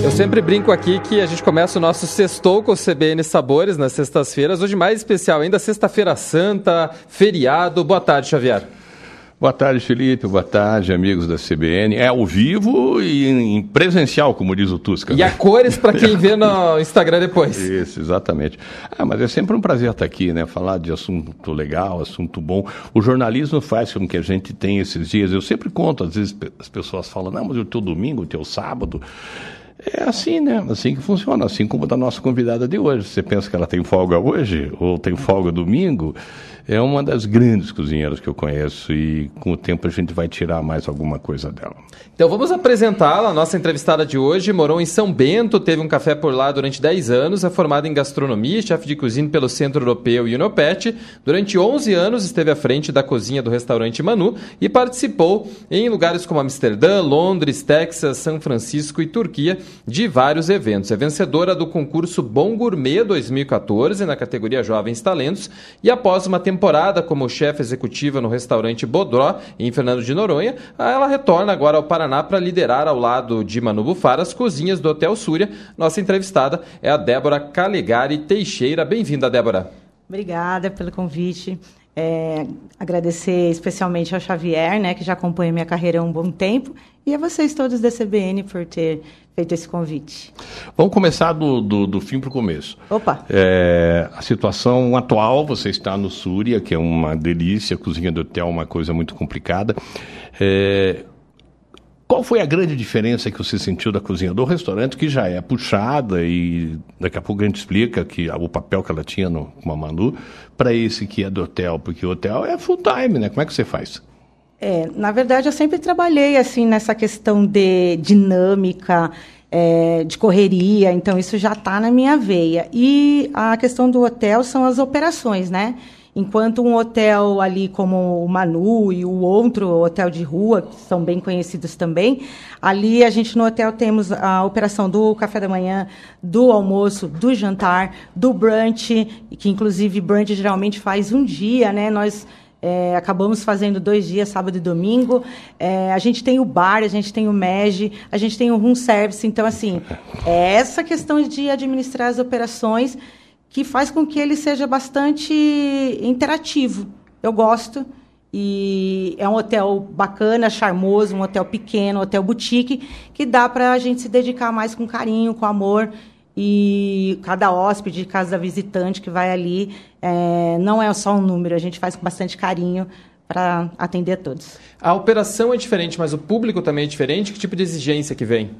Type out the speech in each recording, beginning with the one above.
Eu sempre brinco aqui que a gente começa o nosso Sextou com o CBN Sabores nas sextas-feiras. Hoje mais especial ainda, Sexta-feira Santa, feriado. Boa tarde, Xavier. Boa tarde, Felipe. Boa tarde, amigos da CBN. É ao vivo e em presencial, como diz o Tusca. E a cores para quem vê no Instagram depois. Isso, exatamente. Mas é sempre um prazer estar aqui, né? Falar de assunto legal, assunto bom. O jornalismo faz com que a gente tenha esses dias. Eu sempre conto, às vezes as pessoas falam, não, mas o teu domingo, o teu sábado... É assim, né? Assim que funciona, assim como da nossa convidada de hoje. Você pensa que ela tem folga hoje ou tem folga domingo? É uma das grandes cozinheiras que eu conheço e com o tempo a gente vai tirar mais alguma coisa dela. Então vamos apresentá-la. A nossa entrevistada de hoje morou em São Bento, teve um café por lá durante 10 anos, é formada em gastronomia, chefe de cozinha pelo Centro Europeu e Unopet. Durante 11 anos esteve à frente da cozinha do restaurante Manu e participou em lugares como Amsterdã, Londres, Texas, São Francisco e Turquia de vários eventos. É vencedora do concurso Bom Gourmet 2014 na categoria Jovens Talentos e após uma temporada como chefe executiva no restaurante Bodró, em Fernando de Noronha, ela retorna agora ao Paraná para liderar ao lado de Manu Buffar as cozinhas do Hotel Súria. Nossa entrevistada é a Débora Calegari Teixeira. Bem-vinda, Débora. Obrigada pelo convite. Agradecer especialmente ao Xavier, né, que já acompanha minha carreira há um bom tempo, e a vocês todos da CBN por ter feito esse convite. Vamos começar do fim para o começo. Opa! A situação atual, você está no Súria, que é uma delícia, a cozinha do hotel é uma coisa muito complicada. Qual foi a grande diferença que você sentiu da cozinha do restaurante, que já é puxada, e daqui a pouco a gente explica que, o papel que ela tinha com a Manu, para esse que é do hotel? Porque o hotel é full time, né? Como é que você faz? Na verdade, eu sempre trabalhei assim, nessa questão de dinâmica, de correria, então isso já está na minha veia. E a questão do hotel são as operações, né? Enquanto um hotel ali como o Manu e o outro hotel de rua, que são bem conhecidos também, ali a gente no hotel temos a operação do café da manhã, do almoço, do jantar, do brunch, que inclusive brunch geralmente faz um dia, né? Nós acabamos fazendo 2 dias, sábado e domingo. A gente tem o bar, a gente tem o MEG, a gente tem o room service. Então, assim, essa questão de administrar as operações que faz com que ele seja bastante interativo. Eu gosto. E é um hotel bacana, charmoso, um hotel pequeno, um hotel boutique, que dá para a gente se dedicar mais com carinho, com amor. E cada hóspede, cada visitante que vai ali, não é só um número, a gente faz com bastante carinho para atender a todos. A operação é diferente, mas o público também é diferente? Que tipo de exigência que vem?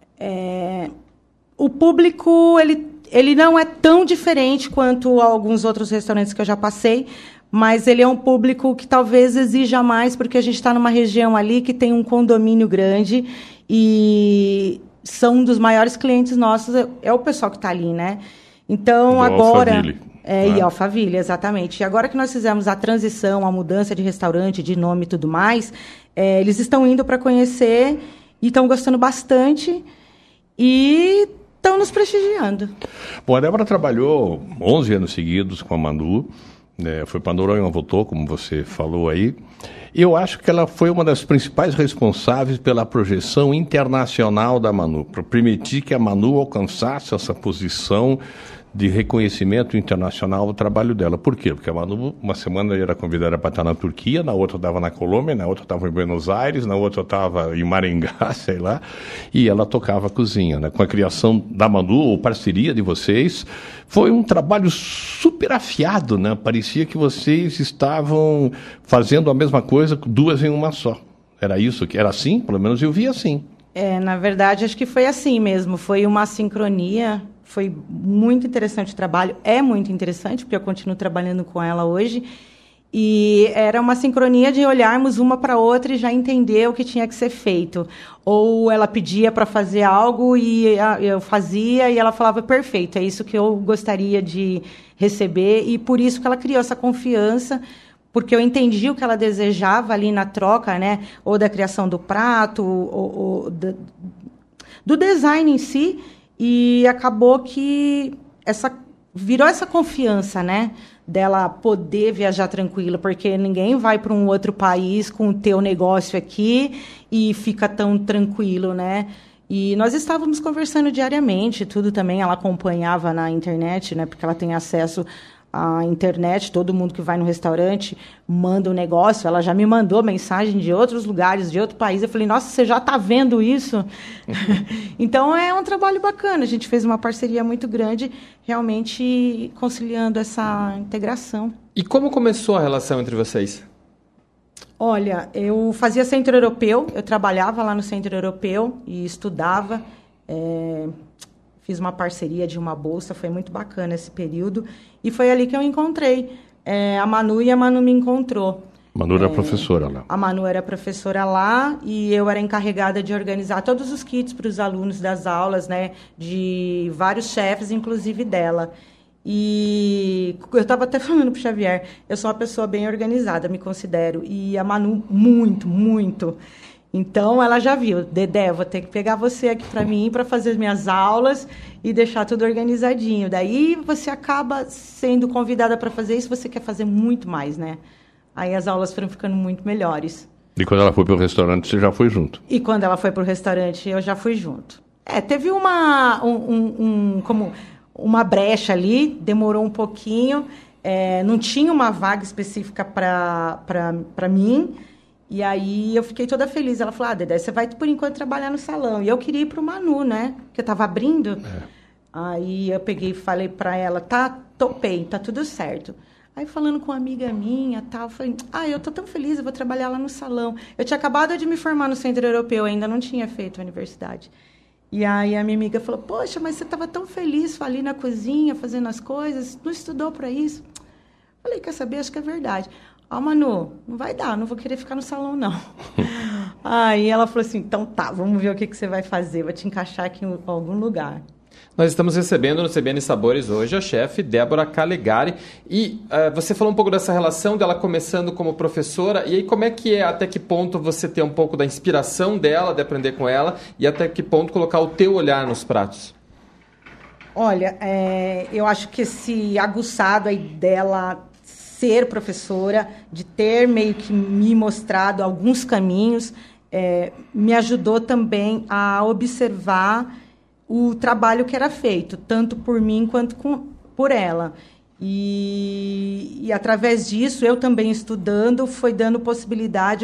O público, ele não é tão diferente quanto alguns outros restaurantes que eu já passei, mas ele é um público que talvez exija mais, porque a gente está numa região ali que tem um condomínio grande e são um dos maiores clientes nossos, é o pessoal que está ali, né? Então, do agora... Alphaville. E Alphaville, exatamente. E agora que nós fizemos a transição, a mudança de restaurante, de nome e tudo mais, eles estão indo para conhecer e estão gostando bastante e estão nos prestigiando. Bom, a Débora trabalhou 11 anos seguidos com a Manu, foi para Noronha, voltou, como você falou aí. E eu acho que ela foi uma das principais responsáveis pela projeção internacional da Manu, para permitir que a Manu alcançasse essa posição de reconhecimento internacional ao trabalho dela. Por quê? Porque a Manu, uma semana era convidada para estar na Turquia, na outra estava na Colômbia, na outra estava em Buenos Aires, na outra estava em Maringá, sei lá, e ela tocava a cozinha, né? Com a criação da Manu, ou parceria de vocês, foi um trabalho super afiado, né? Parecia que vocês estavam fazendo a mesma coisa, 2 em uma só. Era isso? Era assim? Pelo menos eu vi assim. Na verdade, acho que foi assim mesmo. Foi uma sincronia. Foi muito interessante o trabalho. É muito interessante, porque eu continuo trabalhando com ela hoje. E era uma sincronia de olharmos uma para a outra e já entender o que tinha que ser feito. Ou ela pedia para fazer algo e eu fazia e ela falava, perfeito, é isso que eu gostaria de receber. E por isso que ela criou essa confiança, porque eu entendi o que ela desejava ali na troca, né? Ou da criação do prato, ou do design em si. E acabou que virou essa confiança, né? Dela poder viajar tranquila, porque ninguém vai para um outro país com o teu negócio aqui e fica tão tranquilo, né? E nós estávamos conversando diariamente, tudo também, ela acompanhava na internet, né, porque ela tem acesso à internet, todo mundo que vai no restaurante manda um negócio, ela já me mandou mensagem de outros lugares, de outro país, eu falei, nossa, você já está vendo isso? Então, é um trabalho bacana, a gente fez uma parceria muito grande, realmente conciliando essa integração. E como começou a relação entre vocês? Olha, eu fazia Centro Europeu, eu trabalhava lá no Centro Europeu e estudava, fiz uma parceria de uma bolsa, foi muito bacana esse período, e foi ali que eu encontrei a Manu, e a Manu me encontrou. Manu era professora lá. A Manu era professora lá, e eu era encarregada de organizar todos os kits para os alunos das aulas, né, de vários chefes, inclusive dela. E eu estava até falando para o Xavier, eu sou uma pessoa bem organizada, me considero, e a Manu muito, muito. Então, ela já viu, Dedé, vou ter que pegar você aqui para mim, para fazer as minhas aulas e deixar tudo organizadinho. Daí, você acaba sendo convidada para fazer isso, você quer fazer muito mais, né? Aí, as aulas foram ficando muito melhores. E quando ela foi para o restaurante, você já foi junto? E quando ela foi para o restaurante, eu já fui junto. Teve uma brecha ali, demorou um pouquinho, não tinha uma vaga específica para mim, e aí eu fiquei toda feliz. Ela falou, Dedé, você vai por enquanto trabalhar no salão. E eu queria ir para o Manu, né? Porque eu estava abrindo. Aí eu peguei e falei para ela, topei, tá tudo certo. Aí falando com uma amiga minha, tal, falei, eu tô tão feliz, eu vou trabalhar lá no salão. Eu tinha acabado de me formar no Centro Europeu, ainda não tinha feito a universidade. E aí a minha amiga falou, poxa, mas você estava tão feliz ali na cozinha, fazendo as coisas, não estudou para isso? Falei, quer saber? Acho que é verdade. Manu, não vai dar, não vou querer ficar no salão, não. Aí ela falou assim, então tá, vamos ver o que você vai fazer, vou te encaixar aqui em algum lugar. Nós estamos recebendo no CBN Sabores hoje a chefe Débora Calegari. E você falou um pouco dessa relação dela começando como professora. E aí como é que até que ponto você tem um pouco da inspiração dela, de aprender com ela, e até que ponto colocar o teu olhar nos pratos? Olha, eu acho que esse aguçado aí dela ser professora, de ter meio que me mostrado alguns caminhos, me ajudou também a observar o trabalho que era feito, tanto por mim quanto por ela. E através disso, eu também estudando, foi dando possibilidade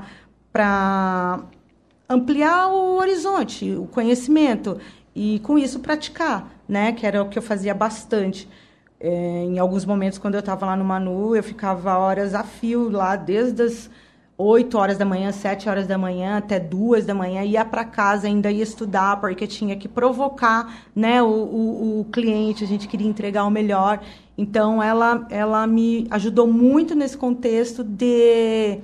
para ampliar o horizonte, o conhecimento, e com isso praticar, né? Que era o que eu fazia bastante. Em alguns momentos, quando eu estava lá no Manu, eu ficava horas a fio lá, desde as 8 horas da manhã, 7 horas da manhã, até 2 da manhã, ia para casa, ainda ia estudar, porque tinha que provocar, né, o cliente, a gente queria entregar o melhor. Então, ela me ajudou muito nesse contexto de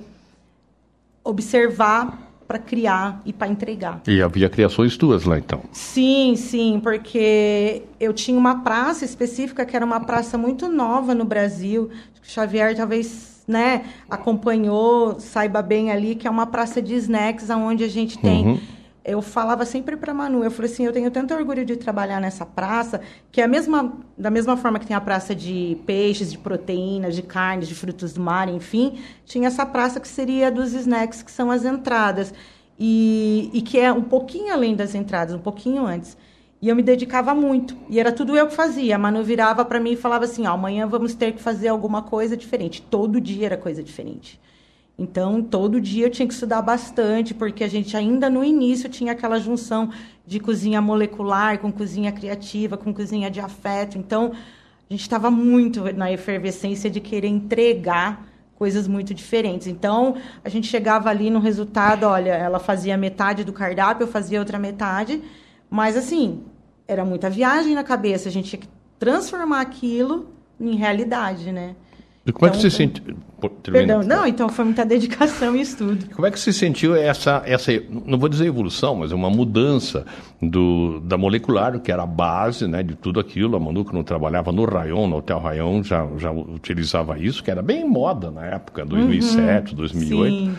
observar para criar e para entregar. E havia criações tuas lá, então? Sim, porque eu tinha uma praça específica, que era uma praça muito nova no Brasil, o Xavier talvez, né, acompanhou, saiba bem ali, que é uma praça de snacks, onde a gente tem... Eu falava sempre para a Manu, eu falei assim, eu tenho tanto orgulho de trabalhar nessa praça, que é da mesma forma que tem a praça de peixes, de proteínas, de carnes, de frutos do mar, enfim, tinha essa praça que seria dos snacks, que são as entradas, e que é um pouquinho além das entradas, um pouquinho antes. E eu me dedicava muito, e era tudo eu que fazia. A Manu virava para mim e falava assim, amanhã vamos ter que fazer alguma coisa diferente. Todo dia era coisa diferente. Então, todo dia eu tinha que estudar bastante, porque a gente ainda no início tinha aquela junção de cozinha molecular com cozinha criativa, com cozinha de afeto. Então, a gente estava muito na efervescência de querer entregar coisas muito diferentes. Então, a gente chegava ali no resultado, olha, ela fazia metade do cardápio, eu fazia outra metade, mas assim, era muita viagem na cabeça, a gente tinha que transformar aquilo em realidade, né? E como é que você sentiu? Perdão, não, então foi muita dedicação e estudo. Como é que você sentiu essa, não vou dizer evolução, mas uma mudança da molecular, que era a base, né, de tudo aquilo? A Manu, que não trabalhava no Rayon, no Hotel Rayon, já utilizava isso, que era bem moda na época, 2007, 2008. Sim.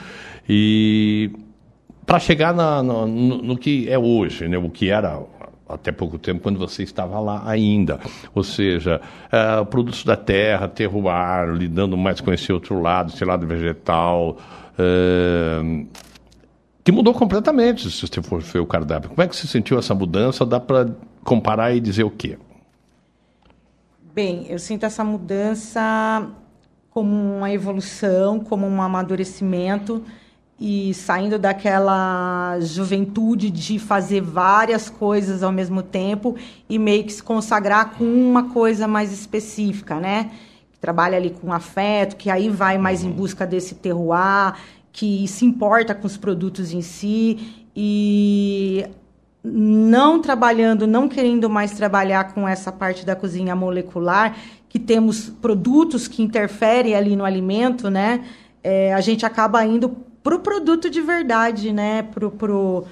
E para chegar no que é hoje, né, o que era até pouco tempo, quando você estava lá ainda. Ou seja, produtos da terra, terroir, lidando mais com esse outro lado, esse lado vegetal. Que mudou completamente, se você for ver o cardápio. Como é que você sentiu essa mudança? Dá para comparar e dizer o quê? Bem, eu sinto essa mudança como uma evolução, como um amadurecimento e saindo daquela juventude de fazer várias coisas ao mesmo tempo e meio que se consagrar com uma coisa mais específica, né? Que trabalha ali com afeto, que aí vai mais em busca desse terroir, que se importa com os produtos em si e não trabalhando, não querendo mais trabalhar com essa parte da cozinha molecular, que temos produtos que interferem ali no alimento, né? A gente acaba indo para o produto de verdade, né? Pro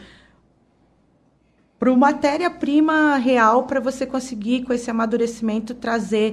matéria-prima real para você conseguir, com esse amadurecimento, trazer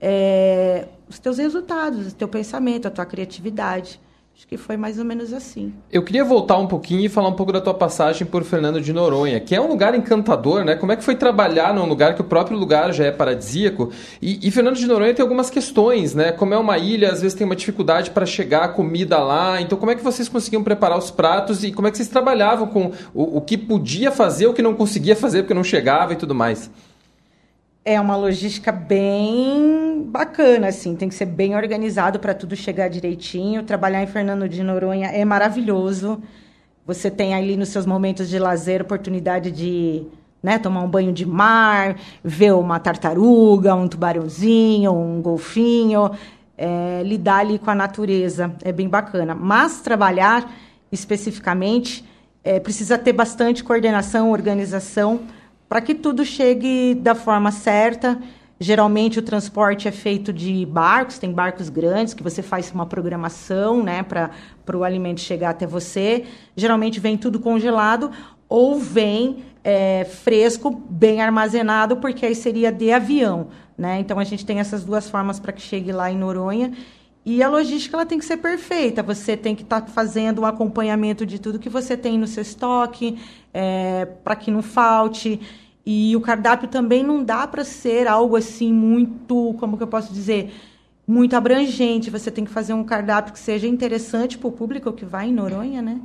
os teus resultados, o teu pensamento, a tua criatividade. Acho que foi mais ou menos assim. Eu queria voltar um pouquinho e falar um pouco da tua passagem por Fernando de Noronha, que é um lugar encantador, né? Como é que foi trabalhar num lugar que o próprio lugar já é paradisíaco? E Fernando de Noronha tem algumas questões, né? Como é uma ilha, às vezes tem uma dificuldade para chegar a comida lá. Então, como é que vocês conseguiam preparar os pratos e como é que vocês trabalhavam com o que podia fazer, o que não conseguia fazer porque não chegava e tudo mais? É uma logística bem bacana, assim, tem que ser bem organizado para tudo chegar direitinho. Trabalhar em Fernando de Noronha é maravilhoso. Você tem ali nos seus momentos de lazer oportunidade de, né, tomar um banho de mar, ver uma tartaruga, um tubarãozinho, um golfinho, lidar ali com a natureza, é bem bacana. Mas trabalhar especificamente precisa ter bastante coordenação, organização, para que tudo chegue da forma certa. Geralmente o transporte é feito de barcos, tem barcos grandes que você faz uma programação, né, para o alimento chegar até você. Geralmente vem tudo congelado ou vem fresco, bem armazenado, porque aí seria de avião, né? Então a gente tem essas duas formas para que chegue lá em Noronha. E a logística ela tem que ser perfeita. Você tem que estar fazendo um acompanhamento de tudo que você tem no seu estoque, para que não falte. E o cardápio também não dá para ser algo assim muito, como que eu posso dizer, muito abrangente. Você tem que fazer um cardápio que seja interessante para o público que vai em Noronha, né?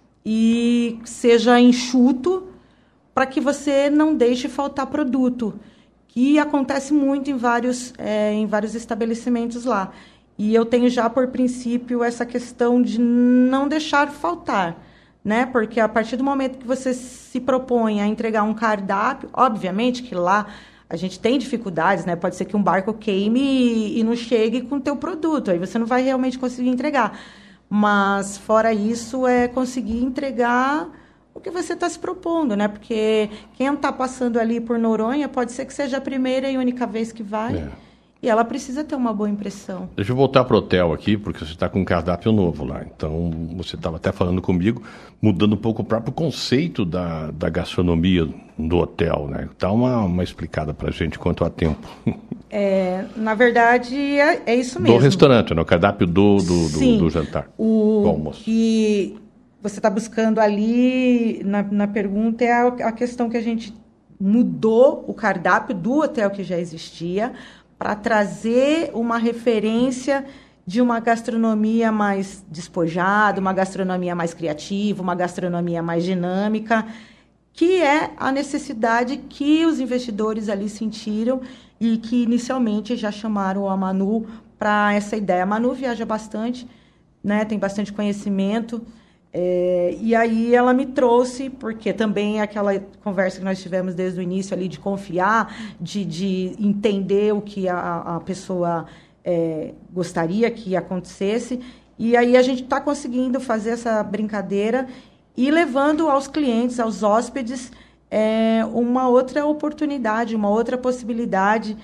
E seja enxuto para que você não deixe faltar produto, que acontece muito em vários estabelecimentos lá. E eu tenho já por princípio essa questão de não deixar faltar, né? Porque a partir do momento que você se propõe a entregar um cardápio, obviamente que lá a gente tem dificuldades, né? Pode ser que um barco queime e não chegue com o teu produto, aí você não vai realmente conseguir entregar. Mas, fora isso, é conseguir entregar o que você está se propondo, né? Porque quem está passando ali por Noronha pode ser que seja a primeira e única vez que vai. E ela precisa ter uma boa impressão. Deixa eu voltar para o hotel aqui, porque você está com um cardápio novo lá. Então, você estava até falando comigo, mudando um pouco o próprio conceito da gastronomia do hotel, né? Dá uma explicada para a gente quanto a tempo. Na verdade, é isso mesmo. Do restaurante, né? O cardápio do jantar, do almoço. E você está buscando ali, na pergunta, é a questão que a gente mudou o cardápio do hotel que já existia, para trazer uma referência de uma gastronomia mais despojada, uma gastronomia mais criativa, uma gastronomia mais dinâmica, que é a necessidade que os investidores ali sentiram e que inicialmente já chamaram a Manu para essa ideia. A Manu viaja bastante, né, tem bastante conhecimento, e aí ela me trouxe, porque também é aquela conversa que nós tivemos desde o início ali, de confiar, de entender o que a pessoa gostaria que acontecesse, e aí a gente está conseguindo fazer essa brincadeira e levando aos clientes, aos hóspedes, uma outra oportunidade, uma outra possibilidade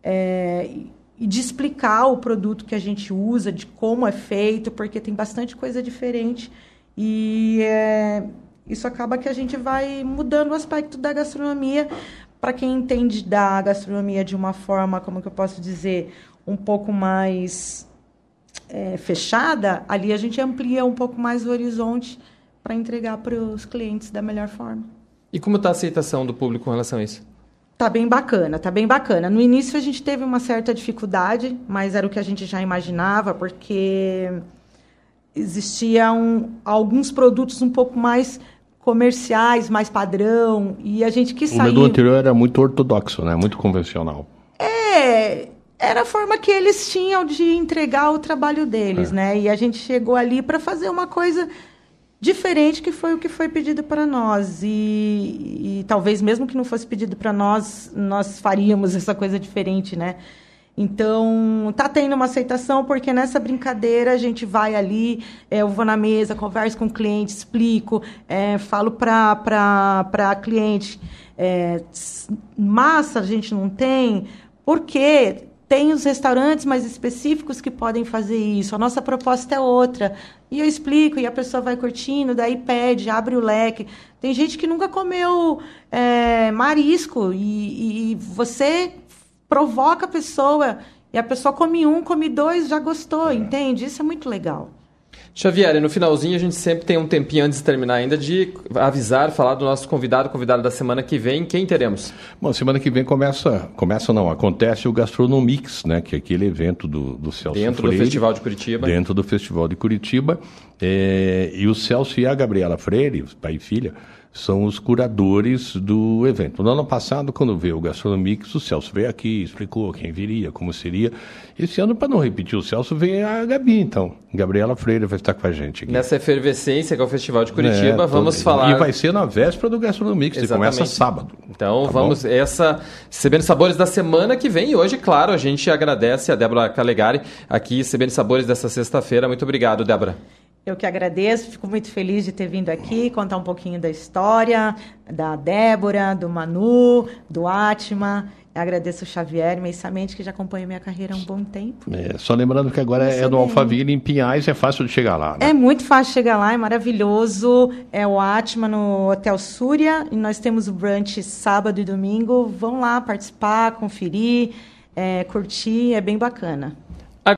e de explicar o produto que a gente usa, de como é feito, porque tem bastante coisa diferente. E isso acaba que a gente vai mudando o aspecto da gastronomia. Para quem entende da gastronomia de uma forma, como que eu posso dizer, um pouco mais fechada, ali a gente amplia um pouco mais o horizonte para entregar para os clientes da melhor forma. E como está a aceitação do público com relação a isso? Tá bem bacana, tá bem bacana. No início a gente teve uma certa dificuldade, mas era o que a gente já imaginava, porque existiam alguns produtos um pouco mais comerciais, mais padrão, e a gente quis sair... O menu anterior era muito ortodoxo, né? Muito convencional. Era a forma que eles tinham de entregar o trabalho deles, né? E a gente chegou ali para fazer uma coisa diferente, que foi o que foi pedido para nós. E talvez mesmo que não fosse pedido para nós, nós faríamos essa coisa diferente, né? Então, tá tendo uma aceitação, porque nessa brincadeira a gente vai ali, eu vou na mesa, converso com o cliente, explico, falo para cliente, massa a gente não tem, porque tem os restaurantes mais específicos que podem fazer isso, a nossa proposta é outra. E eu explico, e a pessoa vai curtindo, daí pede, abre o leque. Tem gente que nunca comeu marisco, e você provoca a pessoa, e a pessoa come um, come dois, já gostou, entende? Isso é muito legal. Xavier, no finalzinho a gente sempre tem um tempinho antes de terminar ainda de avisar, falar do nosso convidado da semana que vem. Quem teremos? Bom, semana que vem acontece o Gastronomix, né? Que é aquele evento do Celso Dentro Freire, do Festival de Curitiba. Dentro do Festival de Curitiba. E o Celso e a Gabriela Freire, pai e filha, são os curadores do evento. No ano passado, quando veio o Gastronomix, o Celso veio aqui, explicou quem viria, como seria. Esse ano, para não repetir o Celso, veio a Gabi, então. Gabriela Freire vai estar com a gente aqui. Nessa efervescência que é o Festival de Curitiba, vamos falar... E vai ser na véspera do Gastronomix, que começa sábado. Então, vamos... CBN Sabores da semana que vem. E hoje, claro, a gente agradece a Débora Calegari aqui, CBN Sabores dessa sexta-feira. Muito obrigado, Débora. Eu que agradeço, fico muito feliz de ter vindo aqui, contar um pouquinho da história, da Débora, do Manu, do Atma. Agradeço o Xavier imensamente, que já acompanha minha carreira há um bom tempo. Só lembrando que agora é no Alphaville, em Pinhais, é fácil de chegar lá, né? É muito fácil de chegar lá, é maravilhoso. É o Atma no Hotel Súria, e nós temos o brunch sábado e domingo. Vão lá participar, conferir, curtir, é bem bacana.